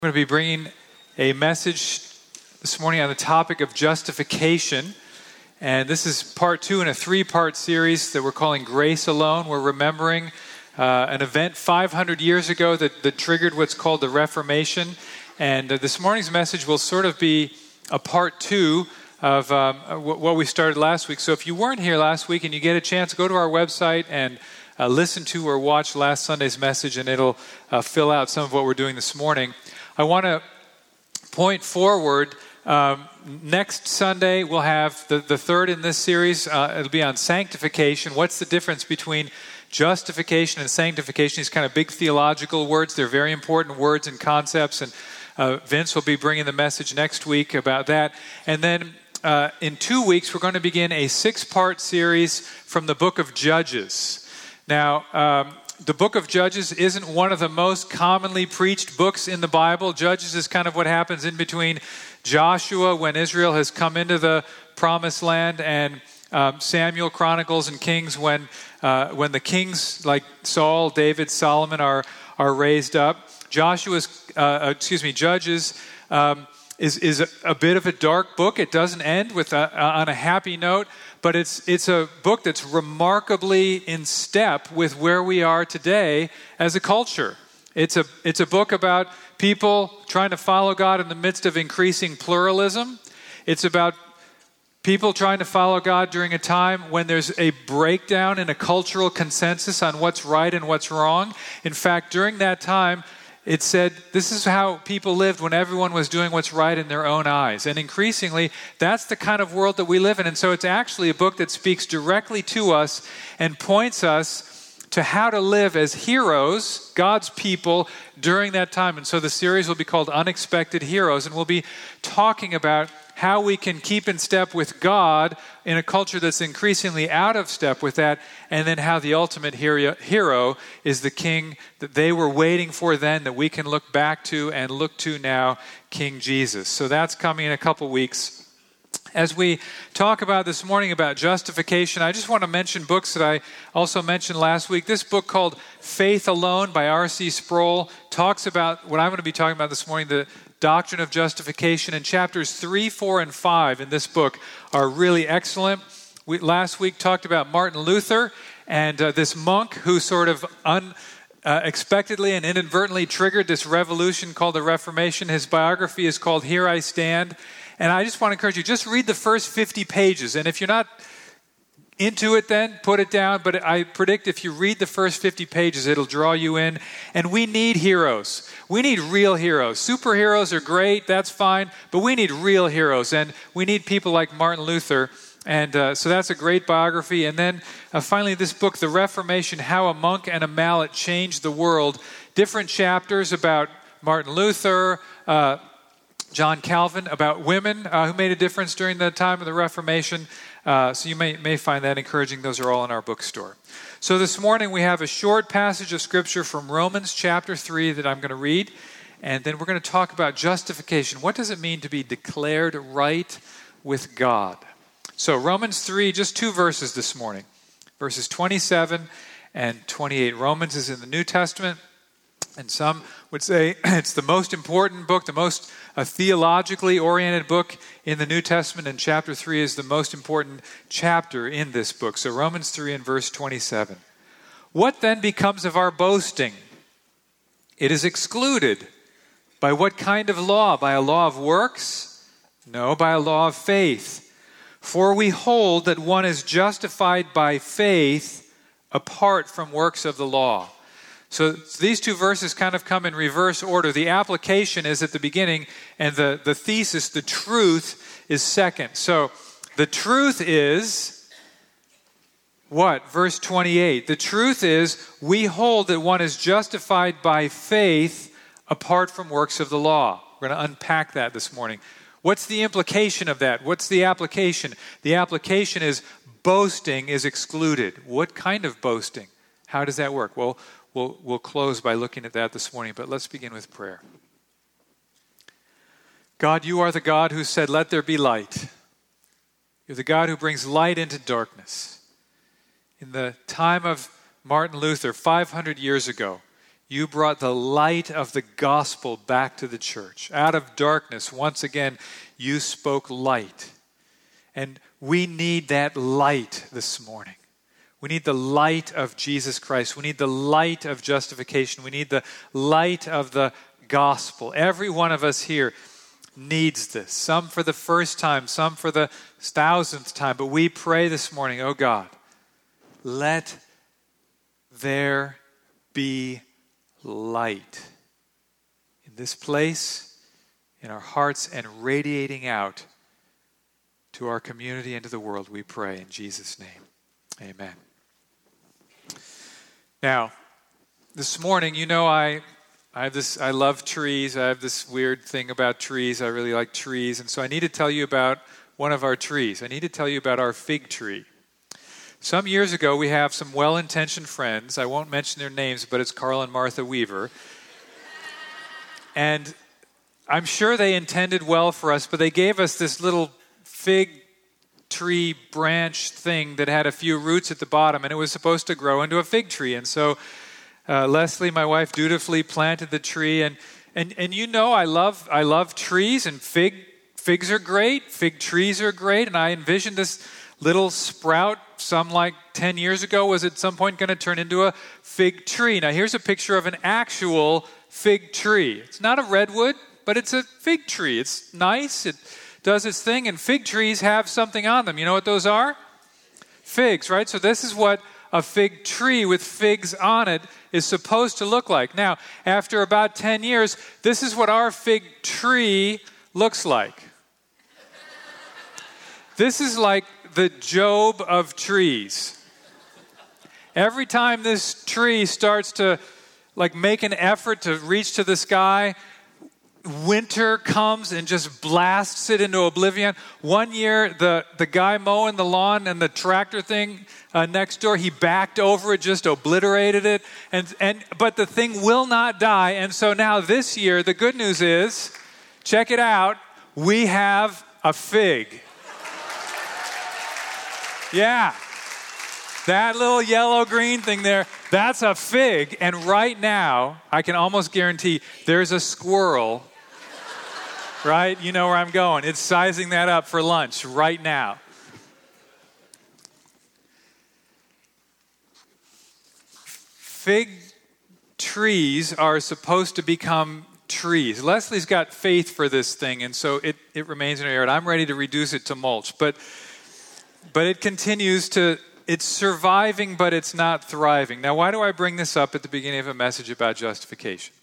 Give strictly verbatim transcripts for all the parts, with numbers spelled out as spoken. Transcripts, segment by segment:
I'm going to be bringing a message this morning on the topic of justification. And this is part two in a three-part series that we're calling Grace Alone. We're remembering uh, an event five hundred years ago that, that triggered what's called the Reformation. And uh, this morning's message will sort of be a part two of um, what we started last week. So if you weren't here last week and you get a chance, go to our website and uh, listen to or watch last Sunday's message, and it'll uh, fill out some of what we're doing this morning. I want to point forward. Um, next Sunday, we'll have the, the third in this series. Uh, it'll be on sanctification. What's the difference between justification and sanctification? These kind of big theological words. They're very important words and concepts. And uh, Vince will be bringing the message next week about that. And then uh, in two weeks, we're going to begin a six-part series from the book of Judges. Now, um, the book of Judges isn't one of the most commonly preached books in the Bible. Judges is kind of what happens in between Joshua, when Israel has come into the promised land, and um, Samuel, Chronicles, and Kings, when uh, when the kings like Saul, David, Solomon are are raised up. Joshua's, uh, excuse me, Judges um, is is a, a bit of a dark book. It doesn't end with a, on a happy note, but it's it's a book that's remarkably in step with where we are today as a culture. It's a it's a book about people trying to follow God in the midst of increasing pluralism. It's about people trying to follow God during a time when there's a breakdown in a cultural consensus on what's right and what's wrong. In fact, during that time, it said this is how people lived when everyone was doing what's right in their own eyes. And increasingly, that's the kind of world that we live in. And so it's actually a book that speaks directly to us and points us to how to live as heroes, God's people, during that time. And so the series will be called Unexpected Heroes, and we'll be talking about how we can keep in step with God in a culture that's increasingly out of step with that, and then how the ultimate hero is the king that they were waiting for then, that we can look back to and look to now, King Jesus. So that's coming in a couple weeks. As we talk about this morning about justification, I just want to mention books that I also mentioned last week. This book called Faith Alone by R C Sproul talks about what I'm going to be talking about this morning, the doctrine of justification. And chapters three, four, and five in this book are really excellent. We last week talked about Martin Luther and uh, this monk who sort of unexpectedly uh, and inadvertently triggered this revolution called the Reformation. His biography is called Here I Stand. And I just want to encourage you, just read the first fifty pages. And if you're not into it then, put it down. But I predict if you read the first fifty pages, it'll draw you in. And we need heroes. We need real heroes. Superheroes are great, that's fine. But we need real heroes. And we need people like Martin Luther. And uh, so that's a great biography. And then uh, finally, this book, The Reformation, How a Monk and a Mallet Changed the World. Different chapters about Martin Luther, uh, John Calvin, about women uh, who made a difference during the time of the Reformation. Uh, so you may, may find that encouraging. Those are all in our bookstore. So this morning we have a short passage of Scripture from Romans chapter three that I'm going to read. And then we're going to talk about justification. What does it mean to be declared right with God? So Romans three, just two verses this morning. Verses twenty-seven and twenty-eight. Romans is in the New Testament. And some would say it's the most important book, the most uh, theologically oriented book in the New Testament, and chapter three is the most important chapter in this book. So Romans three and verse twenty-seven. What then becomes of our boasting? It is excluded. By what kind of law? By a law of works? No, by a law of faith. For we hold that one is justified by faith apart from works of the law. So these two verses kind of come in reverse order. The application is at the beginning, and the, the thesis, the truth, is second. So the truth is what? Verse twenty-eight. The truth is we hold that one is justified by faith apart from works of the law. We're going to unpack that this morning. What's the implication of that? What's the application? The application is boasting is excluded. What kind of boasting? How does that work? Well, We'll, we'll close by looking at that this morning, but let's begin with prayer. God, you are the God who said, let there be light. You're the God who brings light into darkness. In the time of Martin Luther, five hundred years ago, You brought the light of the gospel back to the church. Out of darkness, once again, you spoke light. And we need that light this morning. We need the light of Jesus Christ. We need the light of justification. We need the light of the gospel. Every one of us here needs this. Some for the first time, some for the thousandth time. But we pray this morning, oh God, let there be light in this place, in our hearts, and radiating out to our community and to the world, we pray in Jesus' name. Amen. Now, this morning, you know, I I have this. I love trees. I have this weird thing about trees. I really like trees, and so I need to tell you about one of our trees. I need to tell you about our fig tree. Some years ago, we have some well-intentioned friends. I won't mention their names, but it's Carl and Martha Weaver. And I'm sure they intended well for us, but they gave us this little fig tree branch thing that had a few roots at the bottom, and it was supposed to grow into a fig tree. And so uh, Leslie, my wife, dutifully planted the tree. And and and you know, I love I love trees, and fig figs are great. Fig trees are great. And I envisioned this little sprout, some like ten years ago, was at some point going to turn into a fig tree. Now here's a picture of an actual fig tree. It's not a redwood, but it's a fig tree. It's nice. It does its thing, and fig trees have something on them. You know what those are? Figs, right? So this is what a fig tree with figs on it is supposed to look like. Now, after about ten years, this is what our fig tree looks like. This is like the Job of trees. Every time this tree starts to like make an effort to reach to the sky, winter comes and just blasts it into oblivion. One year, the, the guy mowing the lawn and the tractor thing uh, next door, he backed over it, just obliterated it. And and but the thing will not die. And so now this year, the good news is, check it out, we have a fig. Yeah. That little yellow-green thing there, that's a fig. And right now, I can almost guarantee there's a squirrel, right? You know where I'm going. It's sizing that up for lunch right now. Fig trees are supposed to become trees. Leslie's got faith for this thing, and so it, it remains in her yard. I'm ready to reduce it to mulch. But, but it continues to... It's surviving, but it's not thriving. Now, why do I bring this up at the beginning of a message about justification?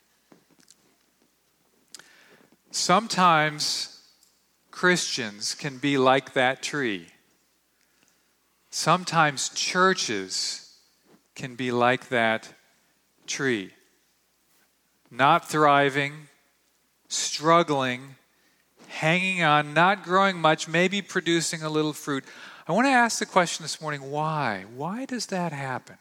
Sometimes Christians can be like that tree. Sometimes churches can be like that tree. Not thriving, struggling, hanging on, not growing much, maybe producing a little fruit. I want to ask the question this morning, why? Why does that happen?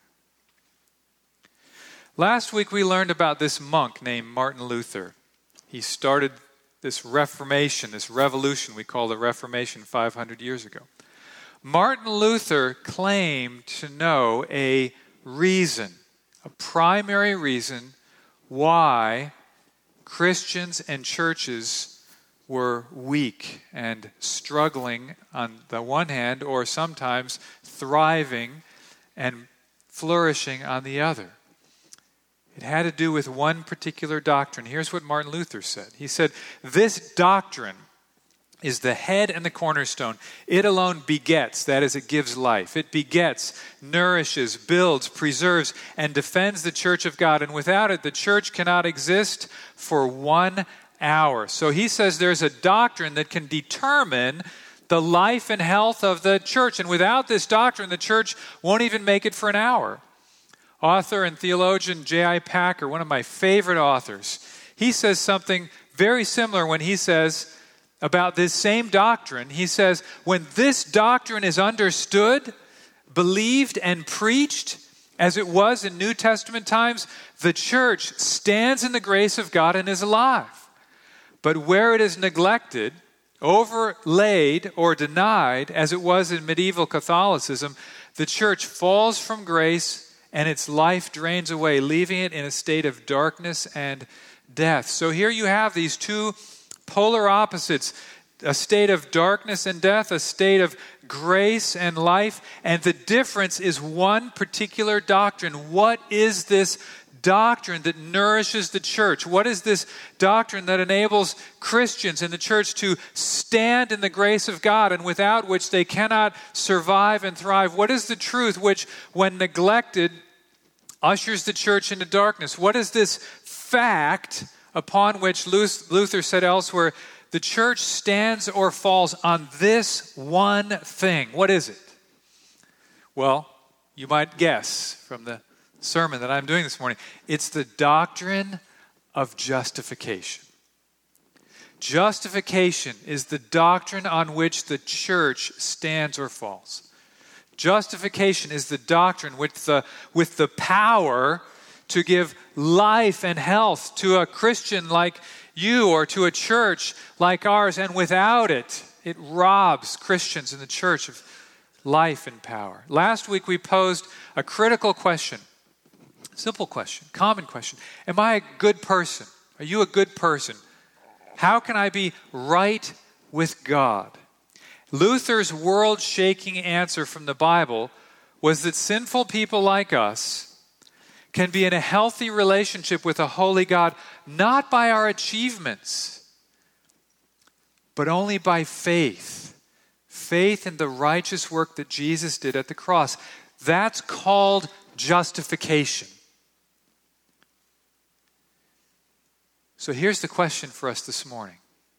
Last week we learned about this monk named Martin Luther. He started this Reformation, this revolution we call the Reformation five hundred years ago. Martin Luther claimed to know a reason, a primary reason why Christians and churches were weak and struggling on the one hand, or sometimes thriving and flourishing on the other. It had to do with one particular doctrine. Here's what Martin Luther said. He said, "This doctrine is the head and the cornerstone. It alone begets, that is, it gives life. It begets, nourishes, builds, preserves, and defends the church of God. And without it, the church cannot exist for one hour." So he says there's a doctrine that can determine the life and health of the church. And without this doctrine, the church won't even make it for an hour. Author and theologian J I Packer, one of my favorite authors, he says something very similar when he says about this same doctrine. He says, when this doctrine is understood, believed, and preached, as it was in New Testament times, the church stands in the grace of God and is alive. But where it is neglected, overlaid, or denied, as it was in medieval Catholicism, the church falls from grace and its life drains away, leaving it in a state of darkness and death. So here you have these two polar opposites, a state of darkness and death, a state of grace and life, and the difference is one particular doctrine. What is this doctrine that nourishes the church? What is this doctrine that enables Christians in the church to stand in the grace of God and without which they cannot survive and thrive? What is the truth which, when neglected, ushers the church into darkness? What is this fact upon which Luther said elsewhere, the church stands or falls on this one thing? What is it? Well, you might guess from the sermon that I'm doing this morning. It's the doctrine of justification. Justification is the doctrine on which the church stands or falls. Justification is the doctrine with the, with the power to give life and health to a Christian like you or to a church like ours, and without it, it robs Christians in the church of life and power. Last week we posed a critical question, simple question, common question. Am I a good person? Are you a good person? How can I be right with God? Luther's world-shaking answer from the Bible was that sinful people like us can be in a healthy relationship with a holy God, not by our achievements, but only by faith. Faith in the righteous work that Jesus did at the cross. That's called justification. So here's the question for us this morning.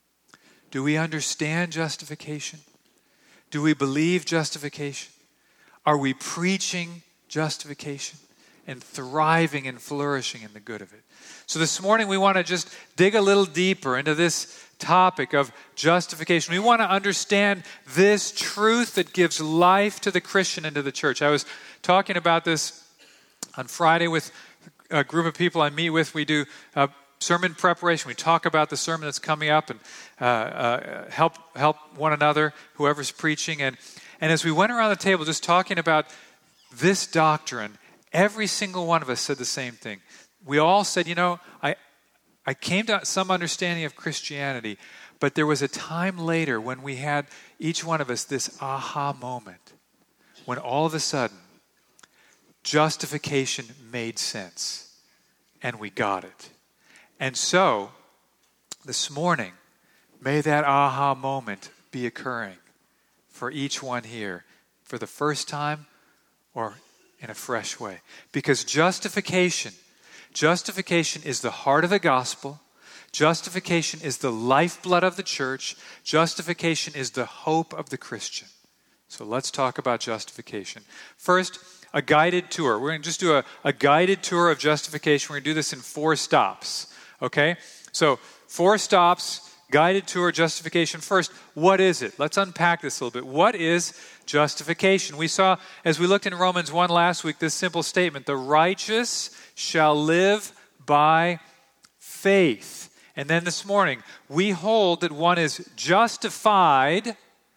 Do we understand justification? Do we believe justification? Are we preaching justification and thriving and flourishing in the good of it? So this morning we want to just dig a little deeper into this topic of justification. We want to understand this truth that gives life to the Christian and to the church. I was talking about this on Friday with a group of people I meet with. We do uh, sermon preparation. We talk about the sermon that's coming up and uh, uh, help help one another, whoever's preaching. And, and as we went around the table just talking about this doctrine, every single one of us said the same thing. We all said, you know, I I came to some understanding of Christianity, but there was a time later when we had, each one of us, this aha moment, when all of a sudden, justification made sense, and we got it. And so, this morning, may that aha moment be occurring for each one here for the first time or in a fresh way. Because justification, justification is the heart of the gospel. Justification is the lifeblood of the church. Justification is the hope of the Christian. So let's talk about justification. First, a guided tour. We're going to just do a, a guided tour of justification. We're going to do this in four stops. Okay? So, four stops, guided tour, justification. First, what is it? Let's unpack this a little bit. What is justification? We saw, as we looked in Romans one last week, this simple statement: the righteous shall live by faith. And then this morning, we hold that one is justified.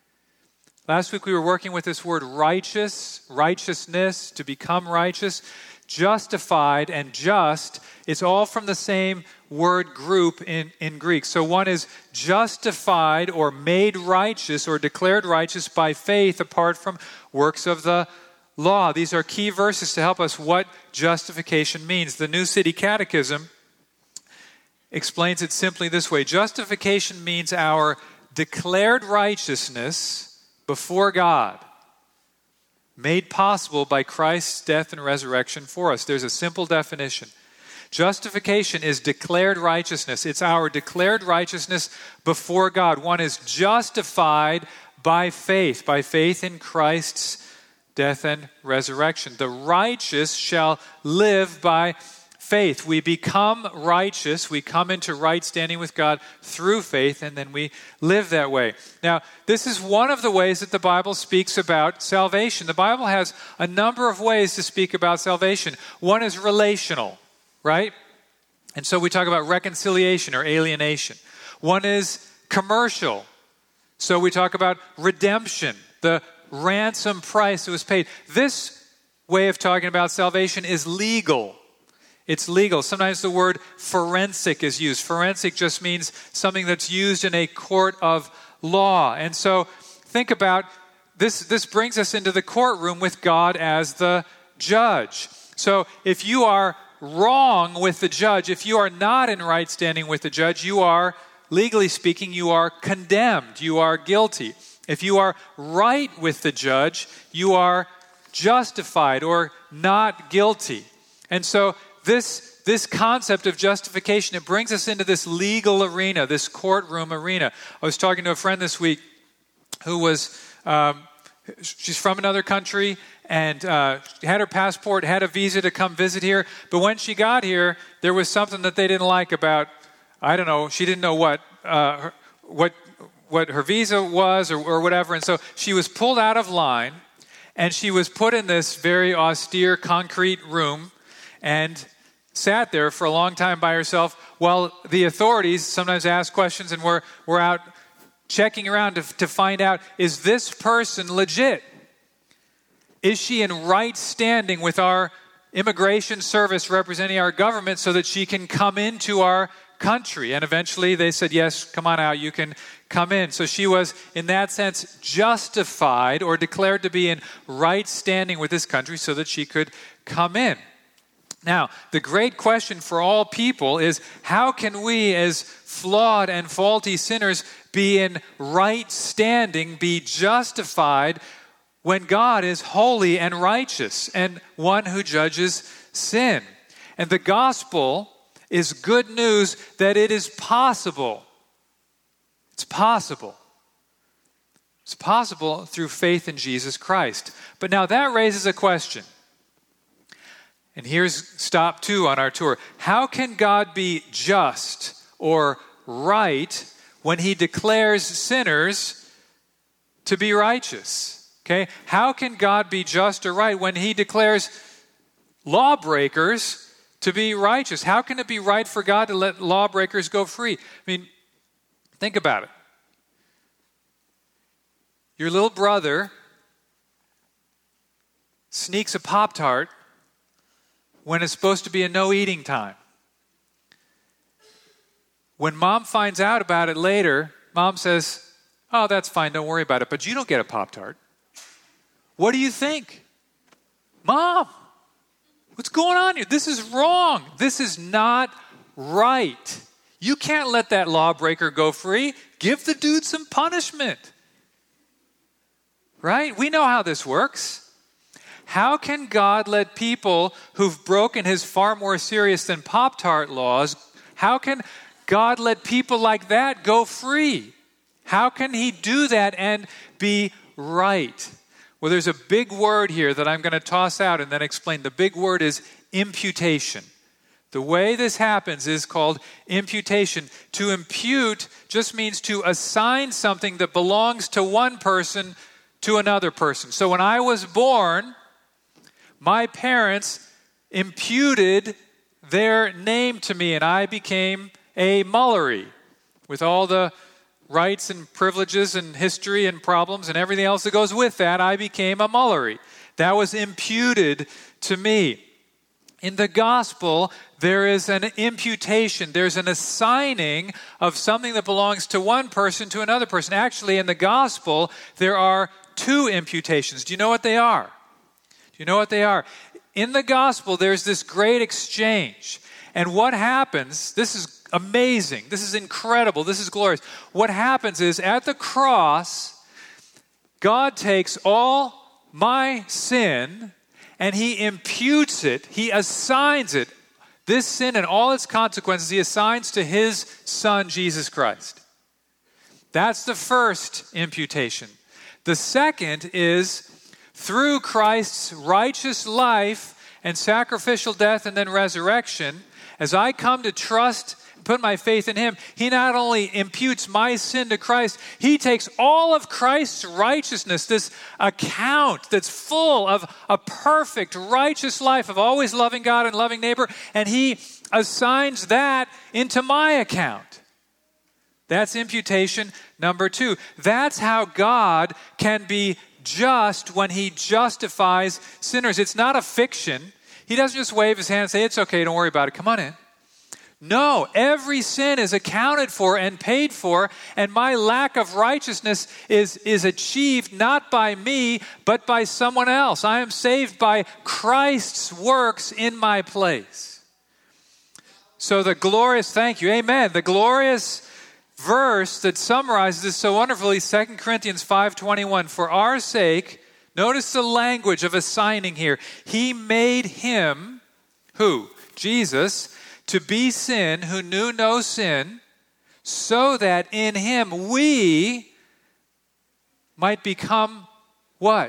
Last week we were working with this word righteous, righteousness, to become righteous. Justified and just, it's all from the same word group in, in Greek. So one is justified or made righteous or declared righteous by faith apart from works of the law. These are key verses to help us what justification means. The New City Catechism explains it simply this way: justification means our declared righteousness before God, made possible by Christ's death and resurrection for us. There's a simple definition. Justification is declared righteousness. It's our declared righteousness before God. One is justified by faith, by faith in Christ's death and resurrection. The righteous shall live by faith. We become righteous. We come into right standing with God through faith, and then we live that way. Now, this is one of the ways that the Bible speaks about salvation. The Bible has a number of ways to speak about salvation. One is relational, right? And so we talk about reconciliation or alienation. One is commercial. So we talk about redemption, the ransom price that was paid. This way of talking about salvation is legal. It's legal. Sometimes the word forensic is used. Forensic just means something that's used in a court of law. And so think about this. This brings us into the courtroom with God as the judge. So if you are wrong with the judge, if you are not in right standing with the judge, you are, legally speaking, you are condemned. You are guilty. If you are right with the judge, you are justified or not guilty. And so this, this concept of justification, it brings us into this legal arena, this courtroom arena. I was talking to a friend this week who was, um, she's from another country and uh, had her passport, had a visa to come visit here. But when she got here, there was something that they didn't like about, I don't know, she didn't know what, uh, her, what, what her visa was or, or whatever. And so she was pulled out of line and she was put in this very austere concrete room and sat there for a long time by herself while the authorities sometimes ask questions, and we're, we're out checking around to, to find out, is this person legit? Is she in right standing with our immigration service representing our government so that she can come into our country? And eventually they said, yes, come on out, you can come in. So she was, in that sense, justified or declared to be in right standing with this country so that she could come in. Now, the great question for all people is, how can we as flawed and faulty sinners be in right standing, be justified when God is holy and righteous and one who judges sin? And the gospel is good news that it is possible. It's possible. It's possible through faith in Jesus Christ. But now that raises a question. And here's stop two on our tour. How can God be just or right when he declares sinners to be righteous? Okay? How can God be just or right when he declares lawbreakers to be righteous? How can it be right for God to let lawbreakers go free? I mean, think about it. Your little brother sneaks a Pop-Tart when it's supposed to be a no-eating time. When mom finds out about it later, mom says, oh, that's fine, don't worry about it, but you don't get a Pop-Tart. What do you think? Mom, what's going on here? This is wrong. This is not right. You can't let that lawbreaker go free. Give the dude some punishment. Right? We know how this works. How can God let people who've broken his far more serious than Pop-Tart laws, how can God let people like that go free? How can he do that and be right? Well, there's a big word here that I'm going to toss out and then explain. The big word is imputation. The way this happens is called imputation. To impute just means to assign something that belongs to one person to another person. So when I was born, my parents imputed their name to me, and I became a Mullery with all the rights and privileges and history and problems and everything else that goes with that. I became a Mullery. That was imputed to me. In the gospel, there is an imputation. There's an assigning of something that belongs to one person to another person. Actually, in the gospel, there are two imputations. Do you know what they are? Do you know what they are? In the gospel, there's this great exchange. And what happens, this is amazing, this is incredible, this is glorious. What happens is at the cross, God takes all my sin and he imputes it, he assigns it, this sin and all its consequences, he assigns to his son, Jesus Christ. That's the first imputation. The second is through Christ's righteous life and sacrificial death and then resurrection, as I come to trust, put my faith in him, he not only imputes my sin to Christ, he takes all of Christ's righteousness, this account that's full of a perfect, righteous life of always loving God and loving neighbor, and he assigns that into my account. That's imputation number two. That's how God can be just when he justifies sinners. It's not a fiction. He doesn't just wave his hand and say, it's okay, don't worry about it, come on in. No, every sin is accounted for and paid for, and my lack of righteousness is, is achieved not by me, but by someone else. I am saved by Christ's works in my place. So the glorious, thank you, amen, the glorious verse that summarizes this so wonderfully, Second Corinthians five twenty-one, for our sake, notice the language of assigning here, he made him, who? Jesus, to be sin who knew no sin, so that in him we might become what?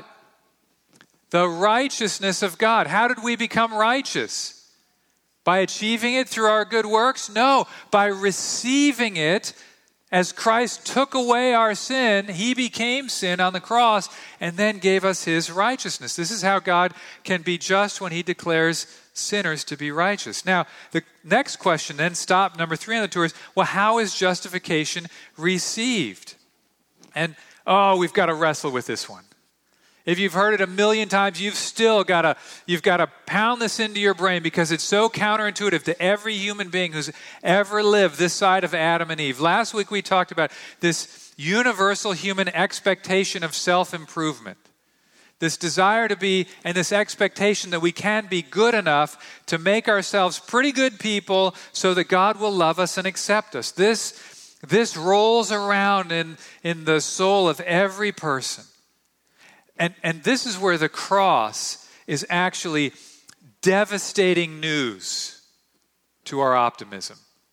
The righteousness of God. How did we become righteous? By achieving it through our good works? No, by receiving it. As Christ took away our sin, he became sin on the cross and then gave us his righteousness. This is how God can be just when he declares sinners to be righteous. Now, the next question then, stop, number three on the tour is, well, how is justification received? And, oh, we've got to wrestle with this one. If you've heard it a million times, you've still got to you've got to pound this into your brain because it's so counterintuitive to every human being who's ever lived this side of Adam and Eve. Last week we talked about this universal human expectation of self-improvement. This desire to be, and this expectation that we can be good enough to make ourselves pretty good people so that God will love us and accept us. This, this rolls around in, in the soul of every person. And, and this is where the cross is actually devastating news to our optimism.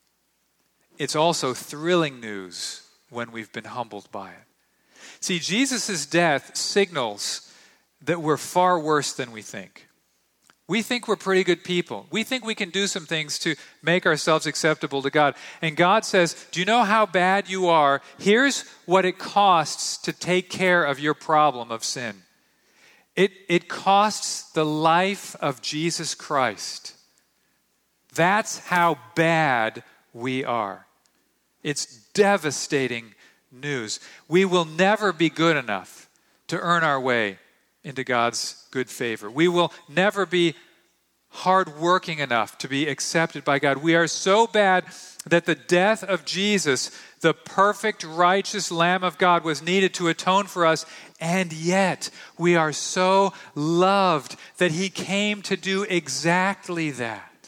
It's also thrilling news when we've been humbled by it. See, Jesus' death signals that we're far worse than we think. We think we're pretty good people. We think we can do some things to make ourselves acceptable to God. And God says, do you know how bad you are? Here's what it costs to take care of your problem of sin. It, it costs the life of Jesus Christ. That's how bad we are. It's devastating news. We will never be good enough to earn our way into God's good favor. We will never be hardworking enough to be accepted by God. We are so bad that the death of Jesus, the perfect righteous Lamb of God, was needed to atone for us, and yet we are so loved that he came to do exactly that.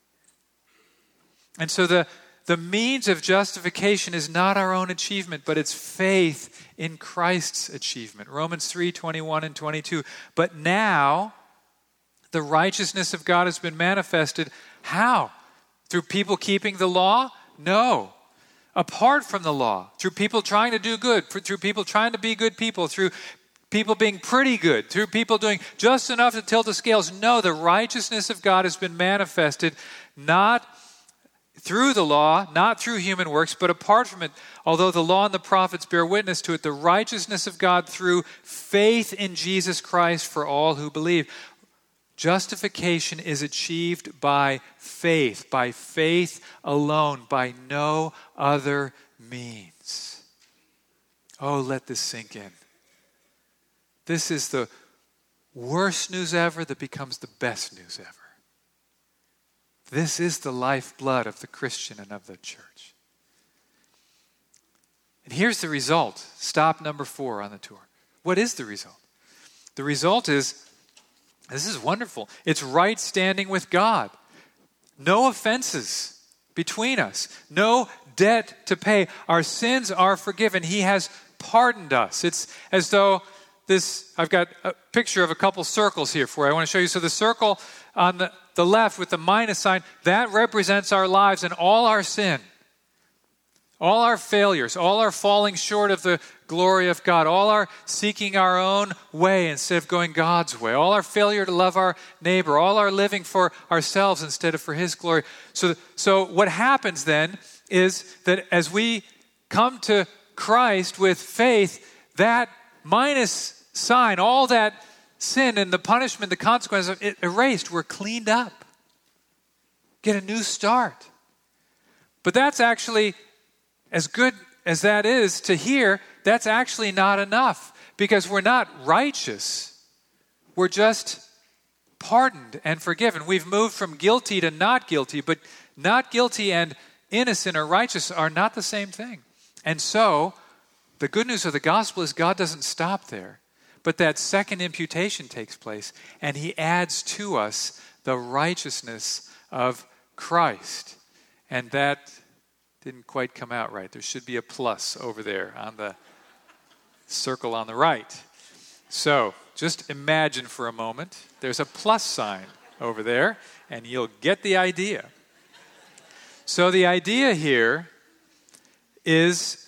And so the The means of justification is not our own achievement, but it's faith in Christ's achievement. Romans three, twenty-one and twenty-two. But now, the righteousness of God has been manifested. How? Through people keeping the law? No. Apart from the law. Through people trying to do good. Through people trying to be good people. Through people being pretty good. Through people doing just enough to tilt the scales. No, the righteousness of God has been manifested not through the law, not through human works, but apart from it, although the law and the prophets bear witness to it, the righteousness of God through faith in Jesus Christ for all who believe. Justification is achieved by faith, by faith alone, by no other means. Oh, let this sink in. This is the worst news ever that becomes the best news ever. This is the lifeblood of the Christian and of the church. And here's the result. Stop number four on the tour. What is the result? The result is, this is wonderful. It's right standing with God. No offenses between us. No debt to pay. Our sins are forgiven. He has pardoned us. It's as though this, I've got a picture of a couple circles here for you. I want to show you. So the circle on the, the left with the minus sign, that represents our lives and all our sin. All our failures, all our falling short of the glory of God, all our seeking our own way instead of going God's way, all our failure to love our neighbor, all our living for ourselves instead of for his glory. So, so what happens then is that as we come to Christ with faith, that minus sign, all that sin and the punishment, the consequences of it erased, we're cleaned up. Get a new start. But that's actually, as good as that is to hear, that's actually not enough. because we're not righteous. We're just pardoned and forgiven. We've moved from guilty to not guilty, but not guilty and innocent or righteous are not the same thing. And so, the good news of the gospel is God doesn't stop there, but that second imputation takes place, and he adds to us the righteousness of Christ. And that didn't quite come out right. There should be a plus over there on the circle on the right. So, just imagine for a moment, there's a plus sign over there, and you'll get the idea. So the idea here is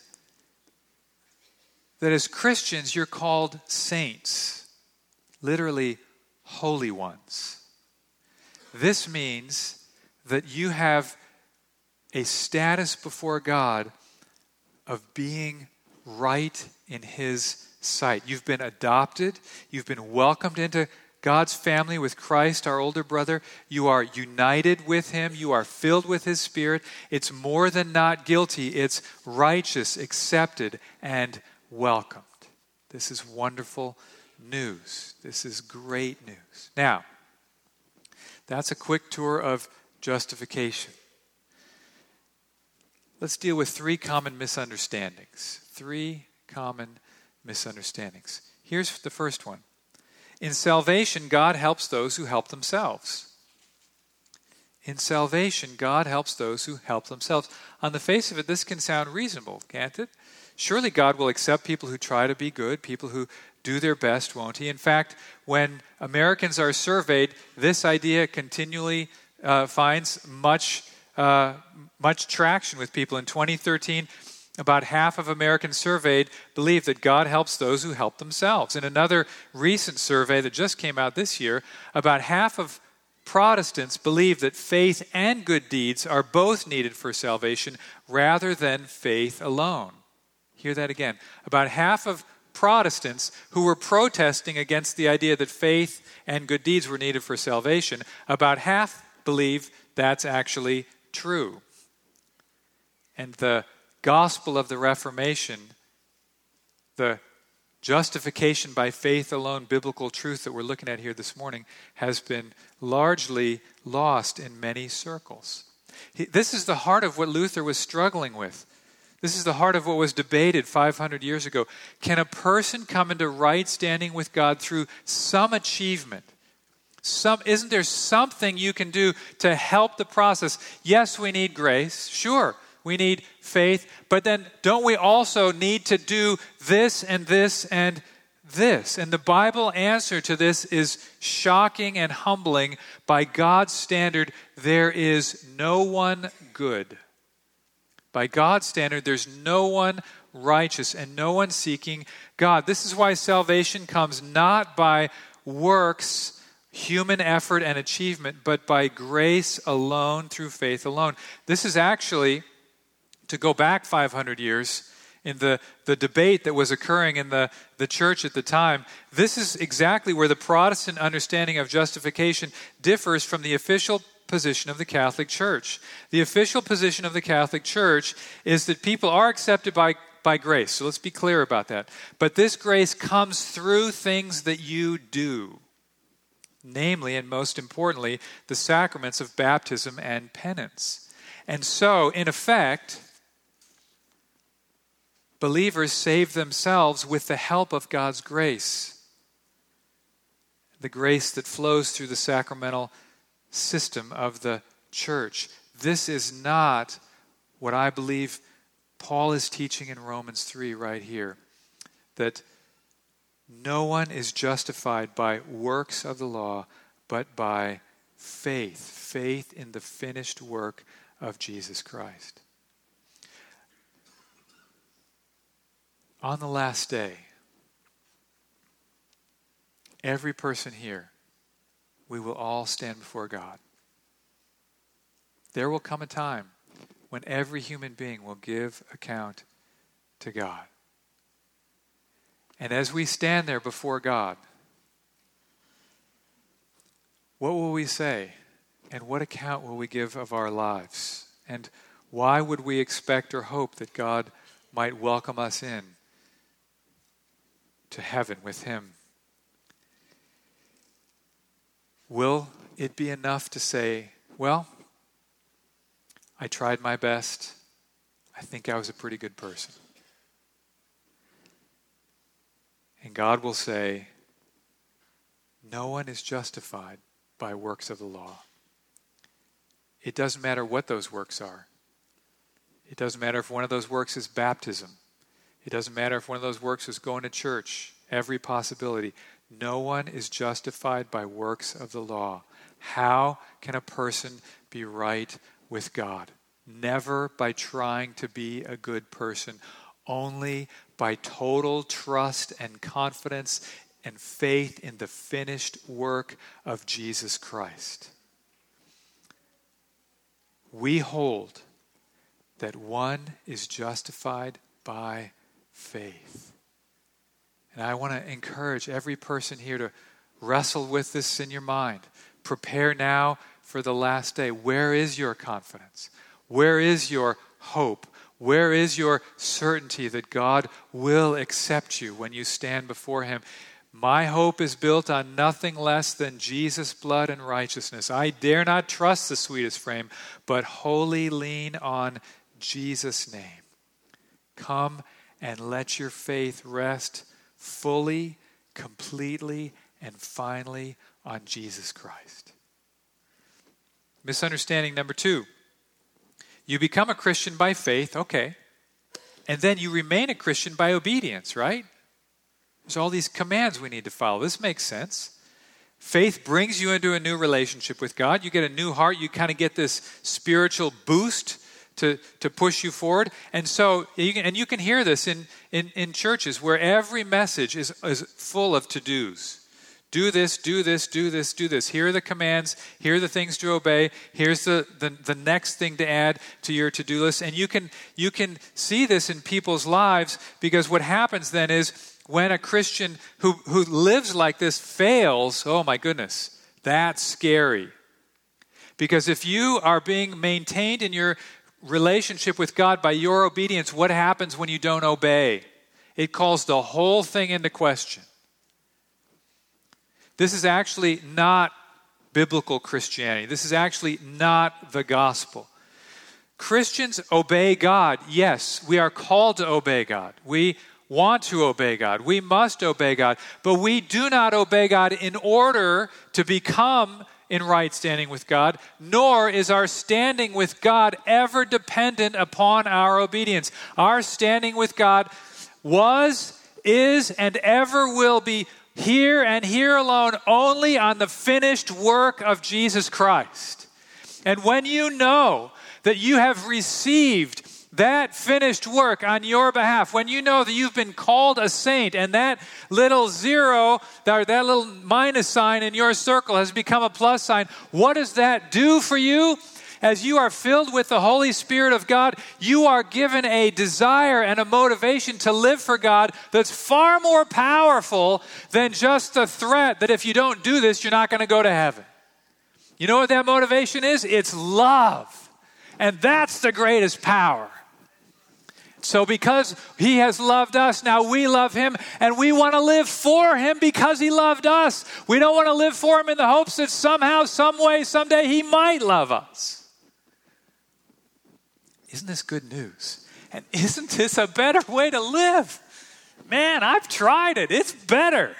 that as Christians, you're called saints, literally holy ones. This means that you have a status before God of being right in his sight. You've been adopted. You've been welcomed into God's family with Christ, our older brother. You are united with him. You are filled with his Spirit. It's more than not guilty. It's righteous, accepted, and welcomed. This is wonderful news. This is great news. Now, that's a quick tour of justification. Let's deal with three common misunderstandings. Three common misunderstandings. Here's the first one. In salvation, God helps those who help themselves. In salvation, God helps those who help themselves. On the face of it, this can sound reasonable, can't it? Surely God will accept people who try to be good, people who do their best, won't he? In fact, when Americans are surveyed, this idea continually uh, finds much, uh, much traction with people. In twenty thirteen, about half of Americans surveyed believe that God helps those who help themselves. In another recent survey that just came out this year, about half of Protestants believe that faith and good deeds are both needed for salvation rather than faith alone. Hear that again. About half of Protestants who were protesting against the idea that faith and good deeds were needed for salvation, about half believe that's actually true. And the gospel of the Reformation, the justification by faith alone biblical truth that we're looking at here this morning, has been largely lost in many circles. He, this is the heart of what Luther was struggling with. This is the heart of what was debated five hundred years ago. Can a person come into right standing with God through some achievement? Some, isn't there something you can do to help the process? Yes, we need grace. Sure, we need faith. But then don't we also need to do this and this and this? And the Bible answer to this is shocking and humbling. By God's standard, there is no one good. By God's standard, there's no one righteous and no one seeking God. This is why salvation comes not by works, human effort and achievement, but by grace alone through faith alone. This is actually, to go back five hundred years, in the, the debate that was occurring in the, the church at the time, this is exactly where the Protestant understanding of justification differs from the official position of the Catholic Church. The official position of the Catholic Church is that people are accepted by, by grace. So let's be clear about that. But this grace comes through things that you do. Namely, and most importantly, the sacraments of baptism and penance. And so, in effect, believers save themselves with the help of God's grace. The grace that flows through the sacramental system of the church. This is not what I believe Paul is teaching in Romans three right here. That no one is justified by works of the law, but by faith. Faith in the finished work of Jesus Christ. On the last day, every person here, we will all stand before God. There will come a time when every human being will give account to God. And as we stand there before God, what will we say? And what account will we give of our lives? And why would we expect or hope that God might welcome us in to heaven with him. Will it be enough to say, well, I tried my best. I think I was a pretty good person. And God will say, no one is justified by works of the law. It doesn't matter what those works are. It doesn't matter if one of those works is baptism. It doesn't matter if one of those works is going to church. Every possibility. No one is justified by works of the law. How can a person be right with God? Never by trying to be a good person. Only by total trust and confidence and faith in the finished work of Jesus Christ. We hold that one is justified by faith. And I want to encourage every person here to wrestle with this in your mind. Prepare now for the last day. Where is your confidence? Where is your hope? Where is your certainty that God will accept you when you stand before him? My hope is built on nothing less than Jesus' blood and righteousness. I dare not trust the sweetest frame, but wholly lean on Jesus' name. Come and let your faith rest fully, completely, and finally on Jesus Christ. Misunderstanding number two. You become a Christian by faith, okay. And then you remain a Christian by obedience, right? There's all these commands we need to follow. This makes sense. Faith brings you into a new relationship with God. You get a new heart. You kind of get this spiritual boost to, to push you forward. And so, you can, and you can hear this in, in, in churches where every message is, is full of to-dos. Do this, do this, do this, do this. Here are the commands. Here are the things to obey. Here's the, the, the next thing to add to your to-do list. And you can, you can see this in people's lives, because what happens then is when a Christian who, who lives like this fails, oh my goodness, that's scary. Because if you are being maintained in your relationship with God by your obedience, what happens when you don't obey? It calls the whole thing into question. This is actually not biblical Christianity. This is actually not the gospel. Christians obey God. Yes, we are called to obey God. We want to obey God. We must obey God. But we do not obey God in order to become in right standing with God, nor is our standing with God ever dependent upon our obedience. Our standing with God was, is, and ever will be here and here alone only on the finished work of Jesus Christ. And when you know that you have received that finished work on your behalf, when you know that you've been called a saint and that little zero, that, that little minus sign in your circle has become a plus sign, what does that do for you? As you are filled with the Holy Spirit of God, you are given a desire and a motivation to live for God that's far more powerful than just the threat that if you don't do this, you're not going to go to heaven. You know what that motivation is? It's love. And that's the greatest power. So because he has loved us, now we love him, and we want to live for him because he loved us. We don't want to live for him in the hopes that somehow, some way, someday he might love us. Isn't this good news? And isn't this a better way to live? Man, I've tried it. It's better.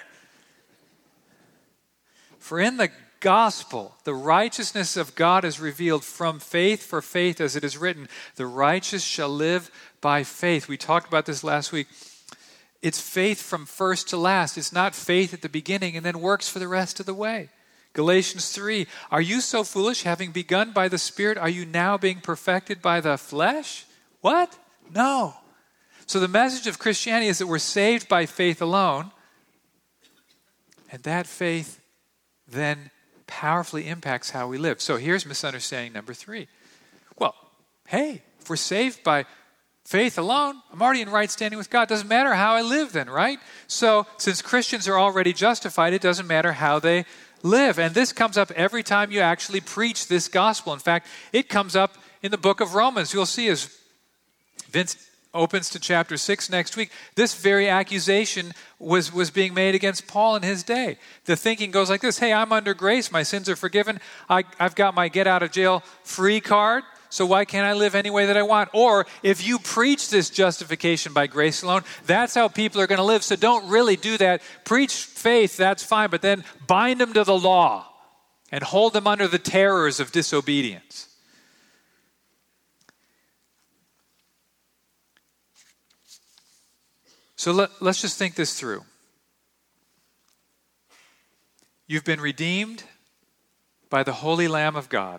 For in the gospel, the righteousness of God is revealed from faith for faith, as it is written, the righteous shall live by faith. We talked about this last week. It's faith from first to last. It's not faith at the beginning and then works for the rest of the way. Galatians three, are you so foolish, having begun by the Spirit, are you now being perfected by the flesh? What? No. So the message of Christianity is that we're saved by faith alone, and that faith then powerfully impacts how we live. So here's misunderstanding number three. Well, hey, if we're saved by faith alone, I'm already in right standing with God. Doesn't matter how I live then, right? So since Christians are already justified, it doesn't matter how they live. And this comes up every time you actually preach this gospel. In fact, it comes up in the book of Romans. You'll see as Vince opens to chapter six next week, this very accusation was, was being made against Paul in his day. The thinking goes like this: hey, I'm under grace, my sins are forgiven, I, I've got my get out of jail free card, so why can't I live any way that I want? Or if you preach this justification by grace alone, that's how people are going to live, so don't really do that. Preach faith, that's fine, but then bind them to the law and hold them under the terrors of disobedience. So let, let's just think this through. You've been redeemed by the Holy Lamb of God.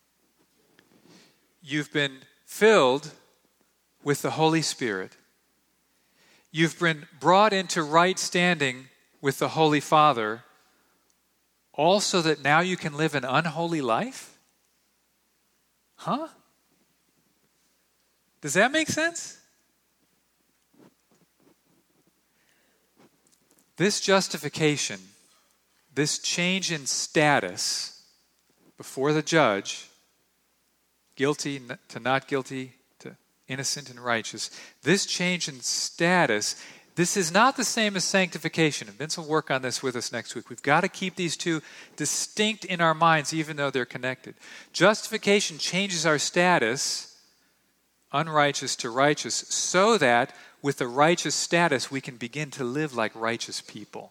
You've been filled with the Holy Spirit. You've been brought into right standing with the Holy Father, all so that now you can live an unholy life? Huh? Does that make sense? This justification, this change in status before the judge, guilty to not guilty, to innocent and righteous, this change in status, this is not the same as sanctification. And Vince will work on this with us next week. We've got to keep these two distinct in our minds, even though they're connected. Justification changes our status, unrighteous to righteous, so that with the righteous status, we can begin to live like righteous people.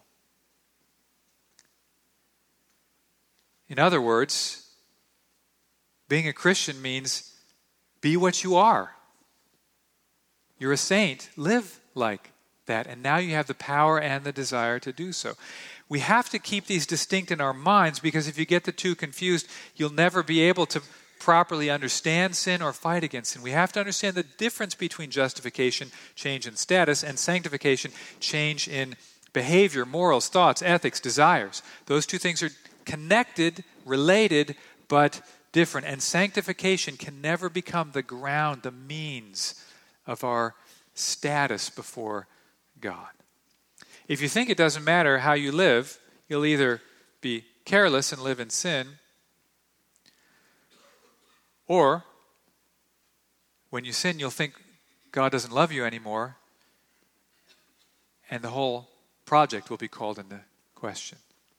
In other words, being a Christian means be what you are. You're a saint, live like that, and now you have the power and the desire to do so. We have to keep these distinct in our minds, because if you get the two confused, you'll never be able to properly understand sin or fight against sin. We have to understand the difference between justification, change in status, and sanctification, change in behavior, morals, thoughts, ethics, desires. Those two things are connected, related, but different. And sanctification can never become the ground, the means of our status before God. If you think it doesn't matter how you live, you'll either be careless and live in sin, or when you sin, you'll think God doesn't love you anymore, and the whole project will be called into question.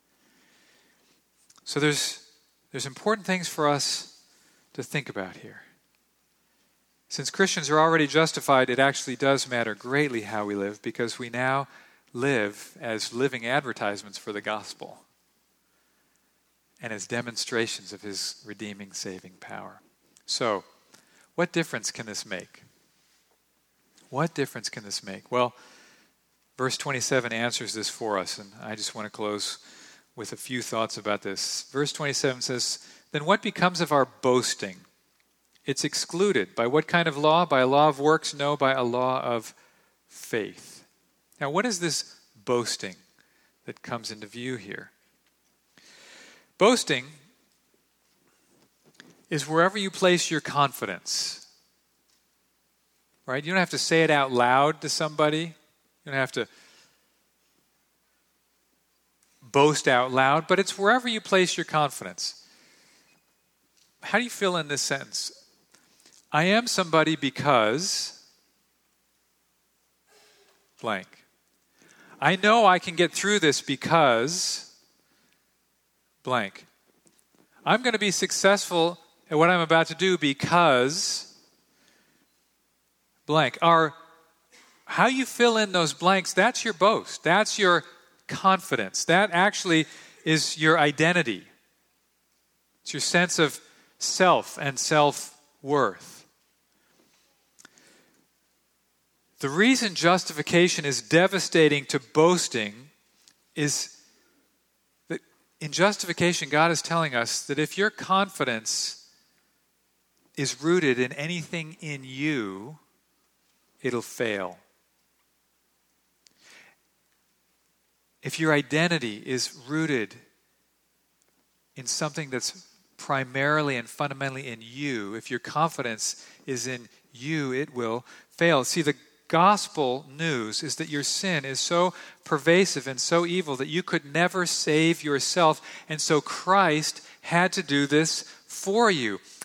So there's there's important things for us to think about here. Since Christians are already justified, it actually does matter greatly how we live, because we now live as living advertisements for the gospel and as demonstrations of his redeeming, saving power. So, what difference can this make? What difference can this make? Well, verse twenty-seven answers this for us, and I just want to close with a few thoughts about this. Verse twenty-seven says, "Then what becomes of our boasting? It's excluded. By what kind of law? By a law of works? No, by a law of faith." Now, what is this boasting that comes into view here? Boasting is wherever you place your confidence. Right? You don't have to say it out loud to somebody. You don't have to boast out loud, but it's wherever you place your confidence. How do you feel in this sentence? I am somebody because blank. I know I can get through this because blank. I'm going to be successful at what I'm about to do because blank. Our, how you fill in those blanks, that's your boast. That's your confidence. That actually is your identity. It's your sense of self and self-worth. The reason justification is devastating to boasting is that in justification, God is telling us that if your confidence is rooted in anything in you, it'll fail. If your identity is rooted in something that's primarily and fundamentally in you, if your confidence is in you, it will fail. See, the gospel news is that your sin is so pervasive and so evil that you could never save yourself, and so Christ had to do this for you.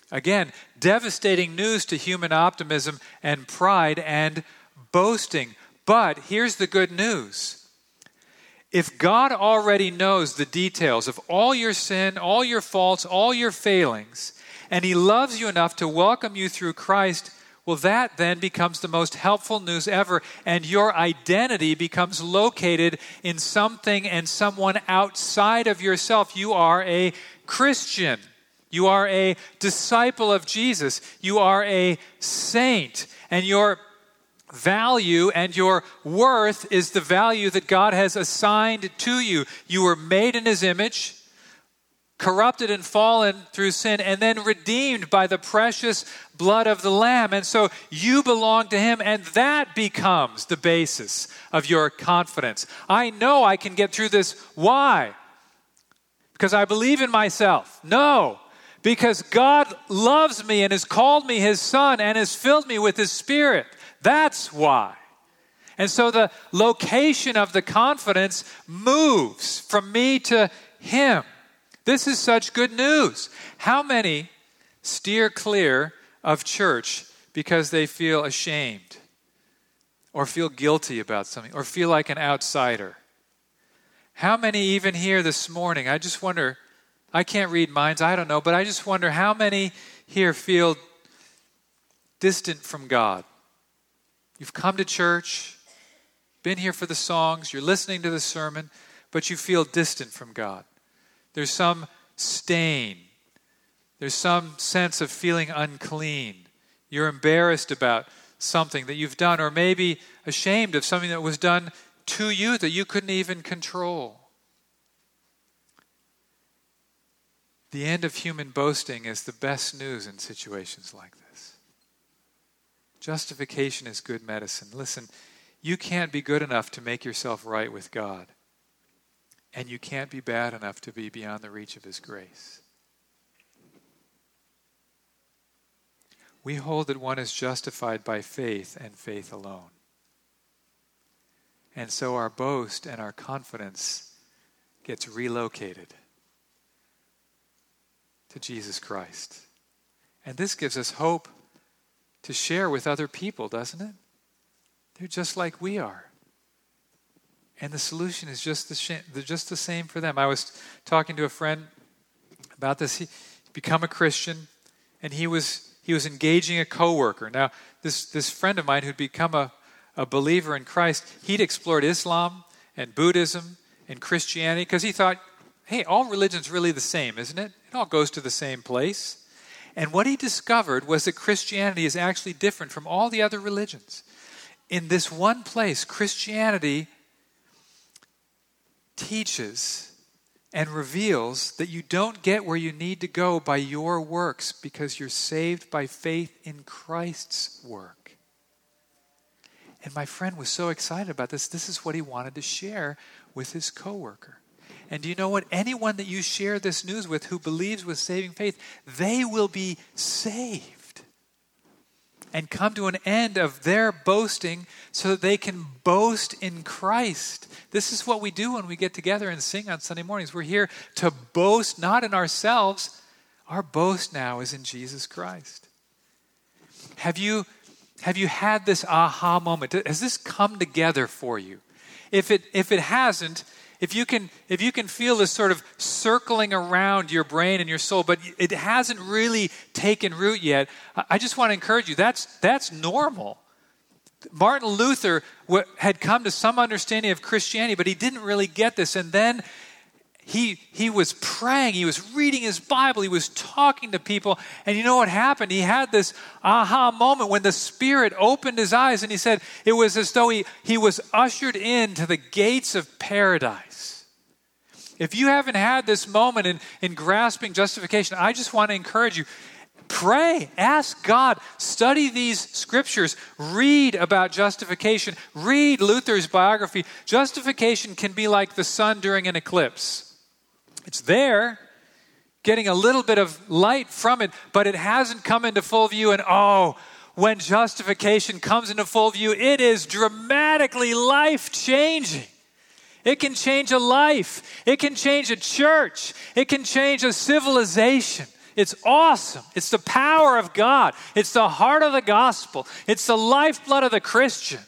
Again, devastating news to human optimism and pride and boasting. But here's the good news. If God already knows the details of all your sin, all your faults, all your failings, and he loves you enough to welcome you through Christ, well, that then becomes the most helpful news ever, and your identity becomes located in something and someone outside of yourself. You are a Christian. You are a disciple of Jesus. You are a saint, and your value and your worth is the value that God has assigned to you. You were made in his image, corrupted and fallen through sin, and then redeemed by the precious blood of the Lamb. And so you belong to him, and that becomes the basis of your confidence. I know I can get through this. Why? Because I believe in myself. No, because God loves me and has called me his son and has filled me with his Spirit. That's why. And so the location of the confidence moves from me to him. This is such good news. How many steer clear of church because they feel ashamed or feel guilty about something or feel like an outsider? How many even here this morning, I just wonder, I can't read minds, I don't know, but I just wonder how many here feel distant from God? You've come to church, been here for the songs, you're listening to the sermon, but you feel distant from God. There's some stain. There's some sense of feeling unclean. You're embarrassed about something that you've done, or maybe ashamed of something that was done to you that you couldn't even control. The end of human boasting is the best news in situations like this. Justification is good medicine. Listen, you can't be good enough to make yourself right with God. And you can't be bad enough to be beyond the reach of his grace. We hold that one is justified by faith and faith alone. And so our boast and our confidence gets relocated to Jesus Christ. And this gives us hope to share with other people, doesn't it? They're just like we are. And the solution is just the, sh- just the same for them. I was talking to a friend about this. He become a Christian, and he was he was engaging a coworker. Now, this this friend of mine who'd become a, a believer in Christ, he'd explored Islam and Buddhism and Christianity because he thought, hey, all religion's really the same, isn't it? It all goes to the same place. And what he discovered was that Christianity is actually different from all the other religions. In this one place, Christianity teaches and reveals that you don't get where you need to go by your works because you're saved by faith in Christ's work. And my friend was so excited about this. This is what he wanted to share with his coworker. And do you know what? Anyone that you share this news with who believes with saving faith, they will be saved and come to an end of their boasting so that they can boast in Christ. This is what we do when we get together and sing on Sunday mornings. We're here to boast not in ourselves. Our boast now is in Jesus Christ. Have you, have you had this aha moment? Has this come together for you? If it, if it hasn't, If you can if you can feel this sort of circling around your brain and your soul, but it hasn't really taken root yet, I just want to encourage you, that's that's normal. Martin Luther had come to some understanding of Christianity, but he didn't really get this. And then he he was praying, he was reading his Bible, he was talking to people, and you know what happened? He had this aha moment when the Spirit opened his eyes, and he said it was as though he, he was ushered into the gates of paradise. If you haven't had this moment in, in grasping justification, I just want to encourage you. Pray, ask God, study these scriptures, read about justification, read Luther's biography. Justification can be like the sun during an eclipse. It's there, getting a little bit of light from it, but it hasn't come into full view. And oh, when justification comes into full view, it is dramatically life-changing. It can change a life. It can change a church. It can change a civilization. It's awesome. It's the power of God. It's the heart of the gospel. It's the lifeblood of the Christian.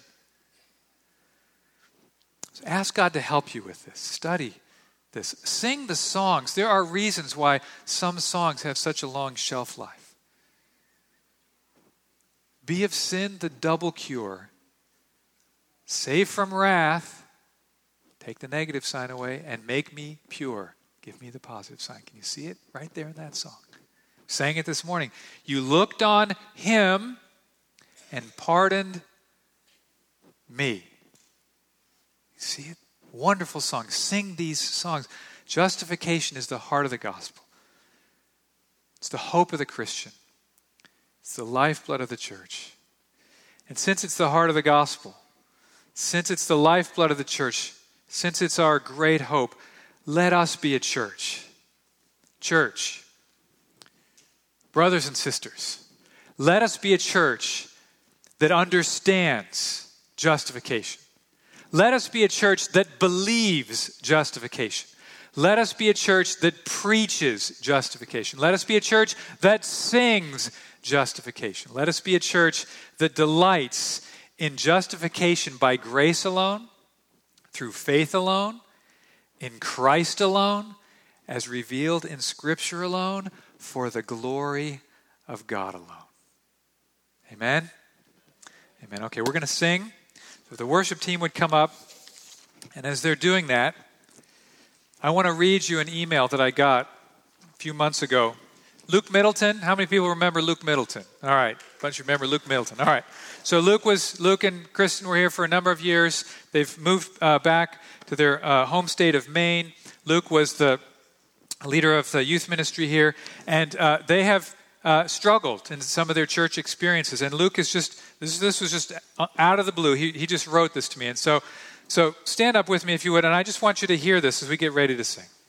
So ask God to help you with this. Study this. Sing the songs. There are reasons why some songs have such a long shelf life. Be of sin the double cure. Save from wrath. Take the negative sign away and make me pure. Give me the positive sign. Can you see it right there in that song? Sang it this morning. You looked on him and pardoned me. See it? Wonderful song. Sing these songs. Justification is the heart of the gospel. It's the hope of the Christian. It's the lifeblood of the church. And since it's the heart of the gospel, since it's the lifeblood of the church, since it's our great hope, let us be a church. Church. Brothers and sisters, let us be a church that understands justification. Let us be a church that believes justification. Let us be a church that preaches justification. Let us be a church that sings justification. Let us be a church that delights in justification by grace alone, through faith alone, in Christ alone, as revealed in Scripture alone, for the glory of God alone. Amen? Amen. Okay, we're going to sing. So the worship team would come up, and as they're doing that, I want to read you an email that I got a few months ago. Luke Middleton. How many people remember Luke Middleton? All right, a bunch of you remember Luke Middleton. All right. So Luke was Luke and Kristen were here for a number of years. They've moved uh, back to their uh, home state of Maine. Luke was the leader of the youth ministry here, and uh, they have uh, struggled in some of their church experiences. And Luke is just this. This was just out of the blue. He he just wrote this to me, and so so stand up with me if you would, and I just want you to hear this as we get ready to sing.